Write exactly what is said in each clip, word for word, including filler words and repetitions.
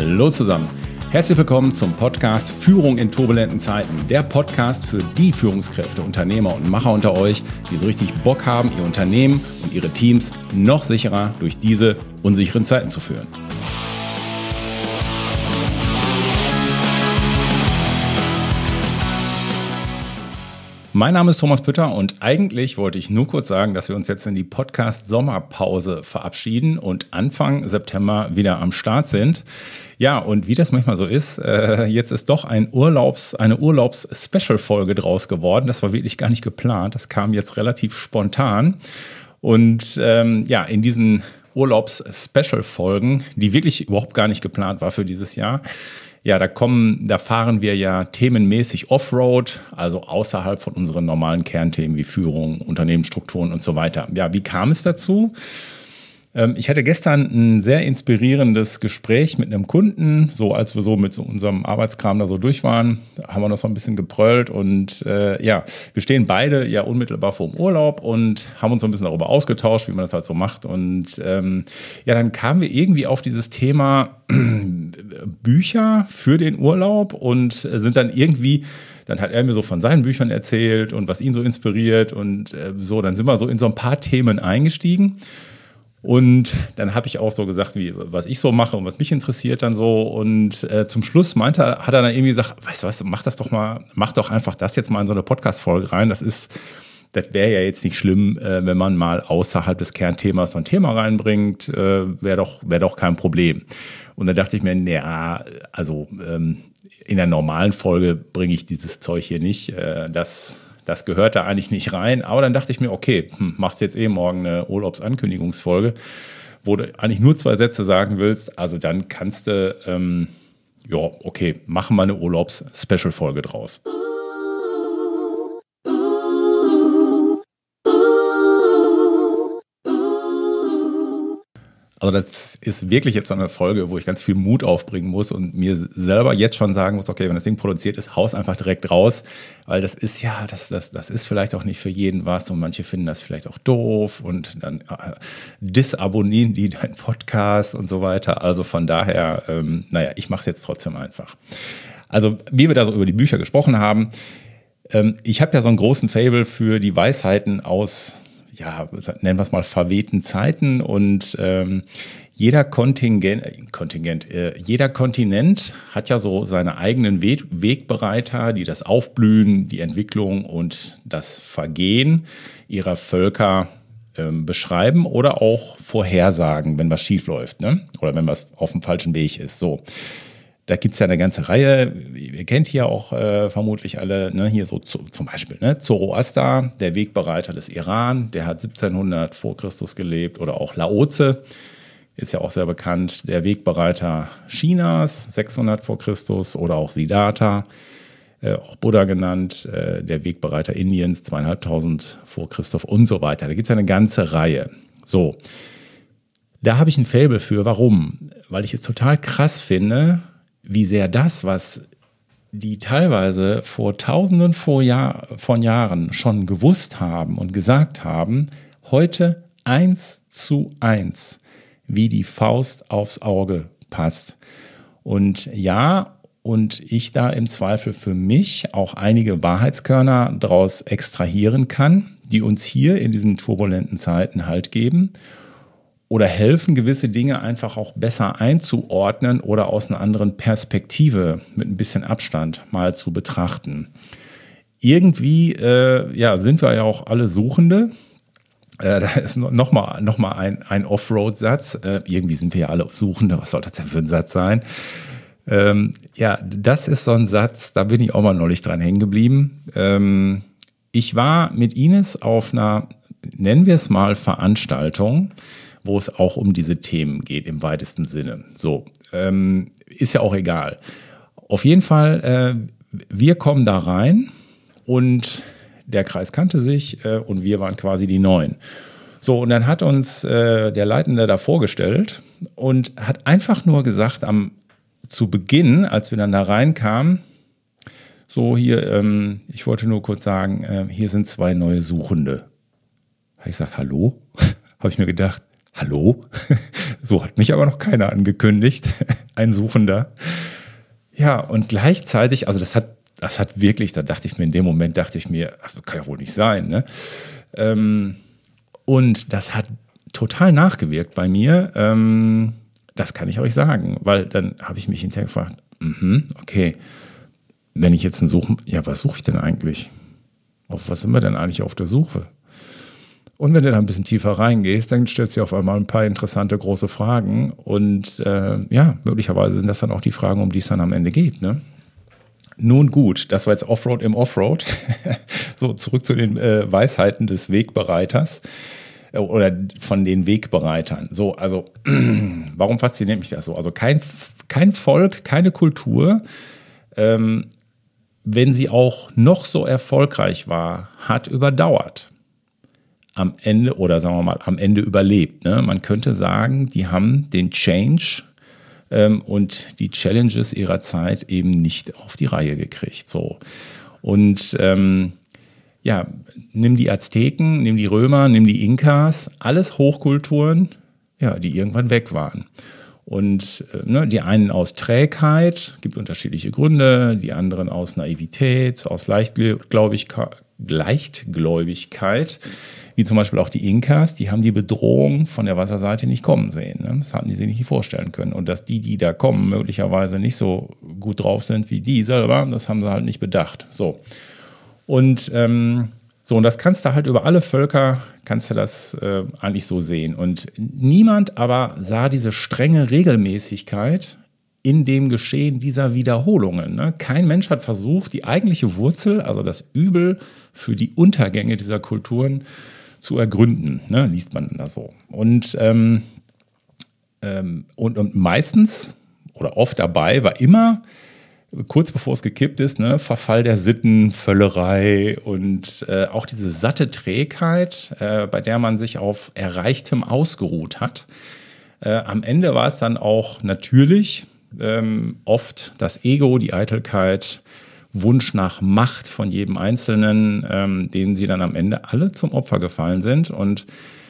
Hallo zusammen. Herzlich willkommen zum Podcast Führung in turbulenten Zeiten. Der Podcast für die Führungskräfte, Unternehmer und Macher unter euch, die so richtig Bock haben, ihr Unternehmen und ihre Teams noch sicherer durch diese unsicheren Zeiten zu führen. Mein Name ist Thomas Pütter und eigentlich wollte ich nur kurz sagen, dass wir uns jetzt in die Podcast-Sommerpause verabschieden und Anfang September wieder am Start sind. Ja, und wie das manchmal so ist, äh, jetzt ist doch ein Urlaubs, eine Urlaubs-Special-Folge draus geworden. Das war wirklich gar nicht geplant. Das kam jetzt relativ spontan. Und ähm, ja, in diesen Urlaubs-Special-Folgen, die wirklich überhaupt gar nicht geplant war für dieses Jahr, ja, da kommen, da fahren wir ja themenmäßig Offroad, also außerhalb von unseren normalen Kernthemen wie Führung, Unternehmensstrukturen und so weiter. Ja, wie kam es dazu? Ich hatte gestern ein sehr inspirierendes Gespräch mit einem Kunden, so als wir so mit so unserem Arbeitskram da so durch waren, haben wir noch so ein bisschen gebrüllt und äh, ja, wir stehen beide ja unmittelbar vor dem Urlaub und haben uns so ein bisschen darüber ausgetauscht, wie man das halt so macht und ähm, ja, dann kamen wir irgendwie auf dieses Thema Bücher für den Urlaub und sind dann irgendwie Dann hat er mir so von seinen Büchern erzählt und was ihn so inspiriert und äh, so, dann sind wir so in so ein paar Themen eingestiegen. Und dann habe ich auch so gesagt, wie, was ich so mache und was mich interessiert dann so. Und äh, zum Schluss meinte er, hat er dann irgendwie gesagt, weißt du was, mach das doch mal, mach doch einfach das jetzt mal in so eine Podcast-Folge rein. Das ist, das wäre ja jetzt nicht schlimm, äh, wenn man mal außerhalb des Kernthemas so ein Thema reinbringt, äh, wäre doch, wäre doch kein Problem. Und dann dachte ich mir, naja, also ähm, in der normalen Folge bringe ich dieses Zeug hier nicht, äh, das Das gehört da eigentlich nicht rein. Aber dann dachte ich mir, okay, hm, machst jetzt eh morgen eine Urlaubsankündigungsfolge, wo du eigentlich nur zwei Sätze sagen willst. Also dann kannst du, ähm, ja, okay, machen wir eine Urlaubs-Special-Folge draus. Also das ist wirklich jetzt so eine Folge, wo ich ganz viel Mut aufbringen muss und mir selber jetzt schon sagen muss, okay, wenn das Ding produziert ist, haus einfach direkt raus, weil das ist ja, das, das, das ist vielleicht auch nicht für jeden was und manche finden das vielleicht auch doof und dann äh, disabonnieren die deinen Podcast und so weiter. Also von daher, ähm, naja, ich mache es jetzt trotzdem einfach. Also wie wir da so über die Bücher gesprochen haben, ähm, ich habe ja so einen großen Faible für die Weisheiten aus, ja, nennen wir es mal verwehten Zeiten und ähm, jeder Kontingent, äh, Kontingent äh, jeder Kontinent hat ja so seine eigenen We- Wegbereiter, die das Aufblühen, die Entwicklung und das Vergehen ihrer Völker ähm, beschreiben oder auch vorhersagen, wenn was schief läuft, ne? Oder wenn was auf dem falschen Weg ist. So. Da gibt es ja eine ganze Reihe, ihr kennt hier auch äh, vermutlich alle, ne, hier so zu, zum Beispiel ne, Zoroaster, der Wegbereiter des Iran, der hat siebzehnhundert vor Christus gelebt, oder auch Laoze, ist ja auch sehr bekannt, der Wegbereiter Chinas, sechshundert vor Christus, oder auch Siddhartha, äh, auch Buddha genannt, äh, der Wegbereiter Indiens, zweieinhalbtausend vor Christus und so weiter. Da gibt es ja eine ganze Reihe. So, da habe ich ein Faible für. Warum? Weil ich es total krass finde, wie sehr das, was die teilweise vor Tausenden von, Jahr, von Jahren schon gewusst haben und gesagt haben, heute eins zu eins wie die Faust aufs Auge passt. Und ja, und ich da im Zweifel für mich auch einige Wahrheitskörner daraus extrahieren kann, die uns hier in diesen turbulenten Zeiten Halt geben oder helfen, gewisse Dinge einfach auch besser einzuordnen oder aus einer anderen Perspektive mit ein bisschen Abstand mal zu betrachten. Irgendwie äh, ja, sind wir ja auch alle Suchende. Äh, da ist nochmal noch mal ein, ein Offroad-Satz. Äh, irgendwie sind wir ja alle Suchende. Was soll das denn für ein Satz sein? Ähm, ja, das ist so ein Satz, da bin ich auch mal neulich dran hängen geblieben. Ähm, ich war mit Ines auf einer, nennen wir es mal, Veranstaltung, wo es auch um diese Themen geht, im weitesten Sinne. So, ähm, ist ja auch egal. Auf jeden Fall, äh, wir kommen da rein und der Kreis kannte sich äh, und wir waren quasi die Neuen. So, und dann hat uns äh, der Leitende da vorgestellt und hat einfach nur gesagt, am zu Beginn, als wir dann da reinkamen, so hier, ähm, ich wollte nur kurz sagen, äh, hier sind zwei neue Suchende. Habe ich gesagt, hallo? Habe ich mir gedacht, hallo? So hat mich aber noch keiner angekündigt, ein Suchender. Ja, und gleichzeitig, also das hat, das hat wirklich, da dachte ich mir, in dem Moment dachte ich mir, das kann ja wohl nicht sein, ne? Ähm, und das hat total nachgewirkt bei mir, ähm, das kann ich euch sagen, weil dann habe ich mich hinterher gefragt, mh, okay, wenn ich jetzt einen Suchen, ja, was suche ich denn eigentlich? Auf was sind wir denn eigentlich auf der Suche? Und wenn du da ein bisschen tiefer reingehst, dann stellst du dir auf einmal ein paar interessante große Fragen und äh, ja, möglicherweise sind das dann auch die Fragen, um die es dann am Ende geht, ne? Nun gut, das war jetzt Offroad im Offroad. So, zurück zu den äh, Weisheiten des Wegbereiters äh, oder von den Wegbereitern. So, also, warum fasziniert mich das so? Also kein, kein Volk, keine Kultur, ähm, wenn sie auch noch so erfolgreich war, hat überdauert. Am Ende, oder sagen wir mal, am Ende überlebt. Ne? Man könnte sagen, die haben den Change ähm, und die Challenges ihrer Zeit eben nicht auf die Reihe gekriegt. So. Und ähm, ja, nimm die Azteken, nimm die Römer, nimm die Inkas, alles Hochkulturen, ja, die irgendwann weg waren. Und äh, ne, die einen aus Trägheit, gibt unterschiedliche Gründe, die anderen aus Naivität, aus Leichtgläubigkeit, Leichtgläubigkeit, wie zum Beispiel auch die Inkas, die haben die Bedrohung von der Wasserseite nicht kommen sehen. Ne? Das hatten die sich nicht vorstellen können. Und dass die, die da kommen, möglicherweise nicht so gut drauf sind wie die selber, das haben sie halt nicht bedacht. So. Und ähm, so, und das kannst du halt über alle Völker, kannst du das äh, eigentlich so sehen. Und niemand aber sah diese strenge Regelmäßigkeit in dem Geschehen dieser Wiederholungen. Ne? Kein Mensch hat versucht, die eigentliche Wurzel, also das Übel für die Untergänge dieser Kulturen zu ergründen, ne? Liest man da so. Und, ähm, ähm, und, und meistens oder oft dabei war immer, kurz bevor es gekippt ist, ne, Verfall der Sitten, Völlerei und äh, auch diese satte Trägheit, äh, bei der man sich auf Erreichtem ausgeruht hat. Äh, am Ende war es dann auch natürlich ähm, oft das Ego, die Eitelkeit, Wunsch nach Macht von jedem Einzelnen, ähm, denen sie dann am Ende alle zum Opfer gefallen sind. Und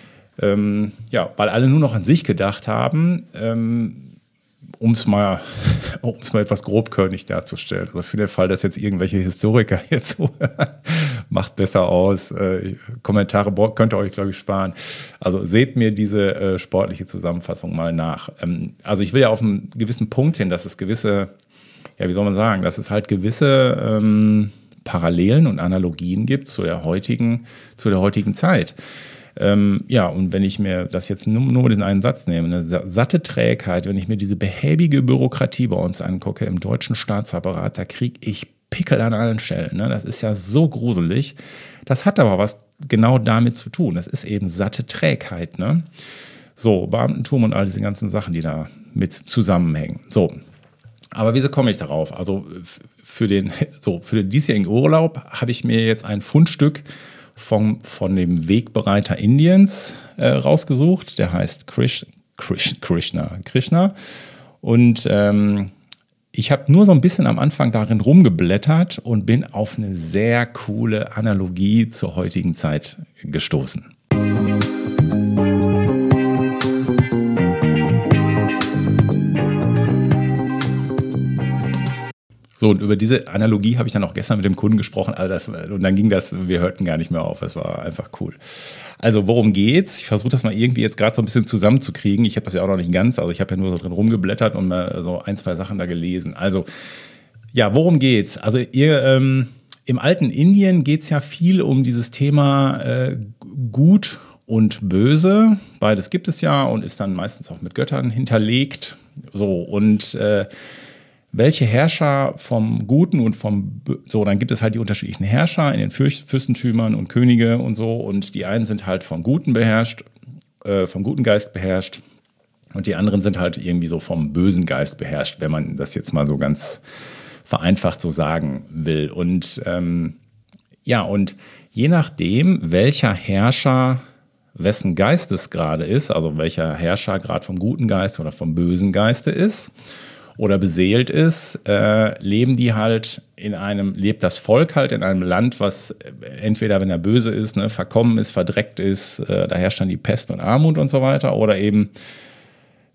ähm, ja, weil alle nur noch an sich gedacht haben, ähm, um es mal, um's mal etwas grobkörnig darzustellen. Also für den Fall, dass jetzt irgendwelche Historiker jetzt so macht besser aus, äh, Kommentare könnt ihr euch, glaube ich, sparen. Also seht mir diese äh, sportliche Zusammenfassung mal nach. Ähm, also ich will ja auf einen gewissen Punkt hin, dass es gewisse, ja, wie soll man sagen, dass es halt gewisse ähm, Parallelen und Analogien gibt zu der heutigen, zu der heutigen Zeit. Ähm, ja, und wenn ich mir das jetzt nur, nur diesen einen Satz nehme, eine satte Trägheit, wenn ich mir diese behäbige Bürokratie bei uns angucke im deutschen Staatsapparat, da kriege ich Pickel an allen Stellen. Ne? Das ist ja so gruselig. Das hat aber was genau damit zu tun. Das ist eben satte Trägheit. Ne? So, Beamtentum und all diese ganzen Sachen, die da mit zusammenhängen. So. Aber wieso komme ich darauf? Also für den, so, für den diesjährigen Urlaub habe ich mir jetzt ein Fundstück vom, von dem Wegbereiter Indiens äh, rausgesucht. Der heißt Krish, Krish, Krishna. Krishna. Und ähm, ich habe nur so ein bisschen am Anfang darin rumgeblättert und bin auf eine sehr coole Analogie zur heutigen Zeit gestoßen. So, und über diese Analogie habe ich dann auch gestern mit dem Kunden gesprochen. Also das, und dann ging das, wir hörten gar nicht mehr auf. Das war einfach cool. Also worum geht's? Ich versuche das mal irgendwie jetzt gerade so ein bisschen zusammenzukriegen. Ich habe das ja auch noch nicht ganz. Also ich habe ja nur so drin rumgeblättert und mal so ein, zwei Sachen da gelesen. Also ja, worum geht's? Also ihr, ähm, im alten Indien geht's ja viel um dieses Thema äh, Gut und Böse. Beides gibt es ja und ist dann meistens auch mit Göttern hinterlegt. So, und äh, welche Herrscher vom Guten und vom, so, dann gibt es halt die unterschiedlichen Herrscher in den Fürstentümern und Könige und so, und die einen sind halt vom Guten beherrscht, äh, vom guten Geist beherrscht, und die anderen sind halt irgendwie so vom bösen Geist beherrscht, wenn man das jetzt mal so ganz vereinfacht so sagen will. Und ähm, ja, und je nachdem, welcher Herrscher wessen Geistes gerade ist, also welcher Herrscher gerade vom guten Geist oder vom bösen Geiste ist, oder beseelt ist, äh, leben die halt in einem, lebt das Volk halt in einem Land, was entweder, wenn er böse ist, ne, verkommen ist, verdreckt ist, äh, da herrscht dann die Pest und Armut und so weiter, oder eben,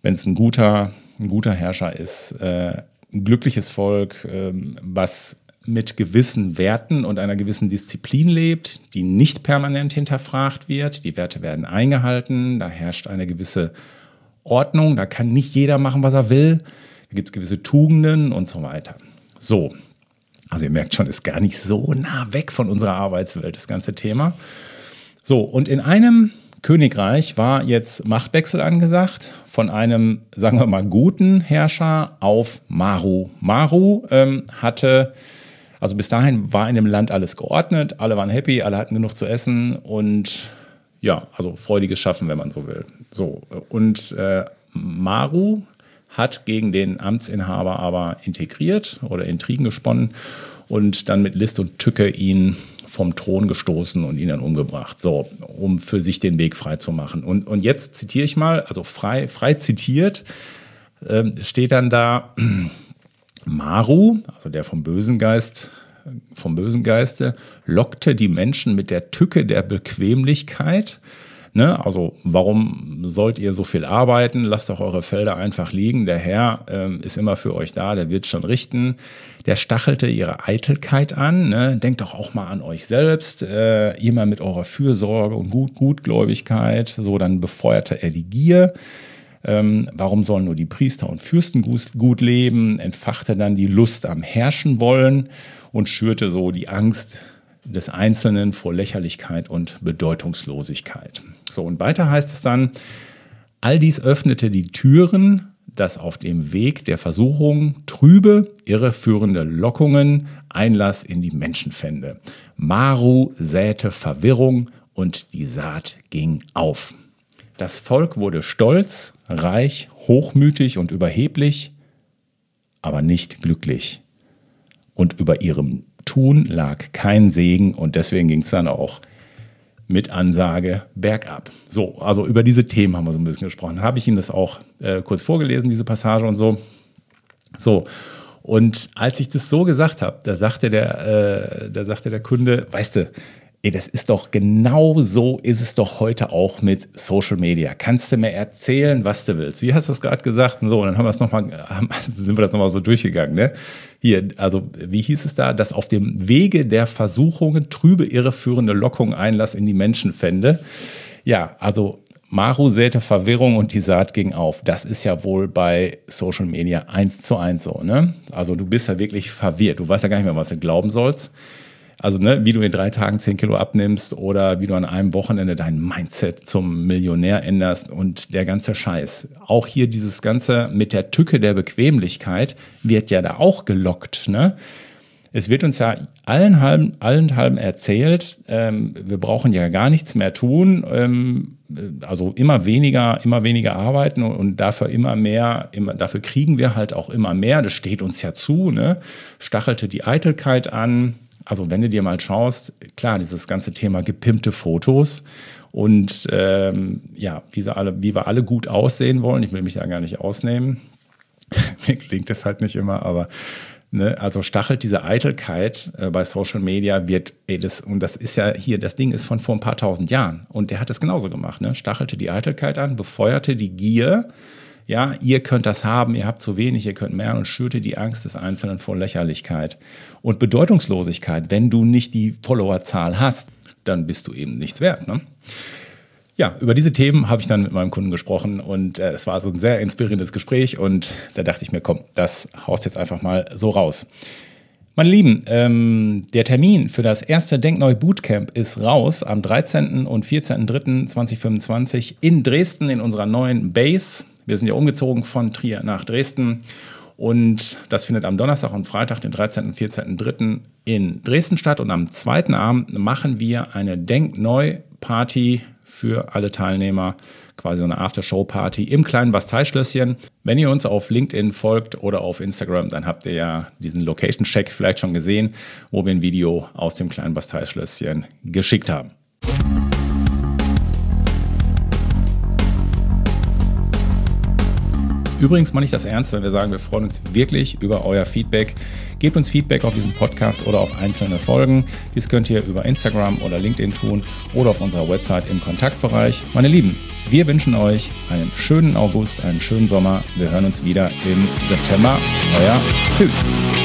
wenn es ein guter, ein guter Herrscher ist, äh, ein glückliches Volk, äh, was mit gewissen Werten und einer gewissen Disziplin lebt, die nicht permanent hinterfragt wird. Die Werte werden eingehalten, da herrscht eine gewisse Ordnung, da kann nicht jeder machen, was er will. Da gibt es gewisse Tugenden und so weiter. So, also ihr merkt schon, ist gar nicht so nah weg von unserer Arbeitswelt, das ganze Thema. So, und in einem Königreich war jetzt Machtwechsel angesagt von einem, sagen wir mal, guten Herrscher auf Maru. Maru ähm, hatte, also bis dahin war in dem Land alles geordnet, alle waren happy, alle hatten genug zu essen und ja, also freudiges Schaffen, wenn man so will. So, und äh, Maru hat gegen den Amtsinhaber aber integriert oder Intrigen gesponnen und dann mit List und Tücke ihn vom Thron gestoßen und ihn dann umgebracht, so, um für sich den Weg frei zu machen. Und, und jetzt zitiere ich mal, also frei, frei zitiert, äh, steht dann da, Maru, also der vom bösen Geist, vom bösen Geiste, lockte die Menschen mit der Tücke der Bequemlichkeit. Ne? Also warum sollt ihr so viel arbeiten? Lasst doch eure Felder einfach liegen. Der Herr ähm, ist immer für euch da, der wird schon richten. Der stachelte ihre Eitelkeit an. Ne? Denkt doch auch mal an euch selbst. Äh, immer mit eurer Fürsorge und Gut Gutgläubigkeit. So, dann befeuerte er die Gier. Ähm, warum sollen nur die Priester und Fürsten gut, gut leben? Entfachte dann die Lust am Herrschen wollen und schürte so die Angst des Einzelnen vor Lächerlichkeit und Bedeutungslosigkeit. So, und weiter heißt es dann, all dies öffnete die Türen, dass auf dem Weg der Versuchung trübe, irreführende Lockungen Einlass in die Menschen fände. Maru säte Verwirrung und die Saat ging auf. Das Volk wurde stolz, reich, hochmütig und überheblich, aber nicht glücklich. Und über ihrem Tun lag kein Segen und deswegen ging es dann auch mit Ansage bergab. So, also über diese Themen haben wir so ein bisschen gesprochen. Habe ich Ihnen das auch äh, kurz vorgelesen, diese Passage und so. So, und als ich das so gesagt habe, da sagte der, äh, da sagte der Kunde, weißt du, ey, das ist doch genau so, ist es doch heute auch mit Social Media. Kannst du mir erzählen, was du willst? Wie hast du das gerade gesagt? Und so, und dann haben wir es noch mal, sind wir das nochmal so durchgegangen. Ne? Hier, also wie hieß es da? Dass auf dem Wege der Versuchungen trübe, irreführende Lockung Einlass in die Menschen fände. Ja, also Maru säte Verwirrung und die Saat ging auf. Das ist ja wohl bei Social Media eins zu eins so. Ne? Also du bist ja wirklich verwirrt. Du weißt ja gar nicht mehr, was du glauben sollst. Also ne, wie du in drei Tagen zehn Kilo abnimmst oder wie du an einem Wochenende dein Mindset zum Millionär änderst und der ganze Scheiß. Auch hier dieses Ganze mit der Tücke der Bequemlichkeit wird ja da auch gelockt. Ne? Es wird uns ja allenthalben, allenthalben erzählt, ähm, wir brauchen ja gar nichts mehr tun, ähm, also immer weniger, immer weniger arbeiten und, und dafür immer mehr, immer, dafür kriegen wir halt auch immer mehr. Das steht uns ja zu, ne? Stachelte die Eitelkeit an. Also wenn du dir mal schaust, klar, dieses ganze Thema gepimpte Fotos und ähm, ja, wie, sie alle, wie wir alle gut aussehen wollen, ich will mich da gar nicht ausnehmen, mir gelingt das halt nicht immer, aber ne, also stachelt diese Eitelkeit äh, bei Social Media, wird, ey, das, und das ist ja hier, das Ding ist von vor ein paar tausend Jahren und der hat das genauso gemacht, ne? Stachelte die Eitelkeit an, befeuerte die Gier. Ja, ihr könnt das haben, ihr habt zu wenig, ihr könnt mehr und schürte die Angst des Einzelnen vor Lächerlichkeit und Bedeutungslosigkeit. Wenn du nicht die Followerzahl hast, dann bist du eben nichts wert. Ne? Ja, über diese Themen habe ich dann mit meinem Kunden gesprochen und es äh, war so ein sehr inspirierendes Gespräch und da dachte ich mir, komm, das haust jetzt einfach mal so raus. Meine Lieben, ähm, der Termin für das erste Denkneu Bootcamp ist raus am dreizehnten und vierzehnten dritten zweitausendfünfundzwanzig in Dresden in unserer neuen Base. Wir sind ja umgezogen von Trier nach Dresden und das findet am Donnerstag und Freitag, den dreizehnten und vierzehnten dritten in Dresden statt. Und am zweiten Abend machen wir eine Denkneu-Party für alle Teilnehmer, quasi so eine After-Show-Party im kleinen Basteischlösschen. Wenn ihr uns auf LinkedIn folgt oder auf Instagram, dann habt ihr ja diesen Location-Check vielleicht schon gesehen, wo wir ein Video aus dem kleinen Basteischlösschen geschickt haben. Übrigens meine ich das ernst, wenn wir sagen, wir freuen uns wirklich über euer Feedback. Gebt uns Feedback auf diesen Podcast oder auf einzelne Folgen. Dies könnt ihr über Instagram oder LinkedIn tun oder auf unserer Website im Kontaktbereich. Meine Lieben, wir wünschen euch einen schönen August, einen schönen Sommer. Wir hören uns wieder im September. Euer Pü.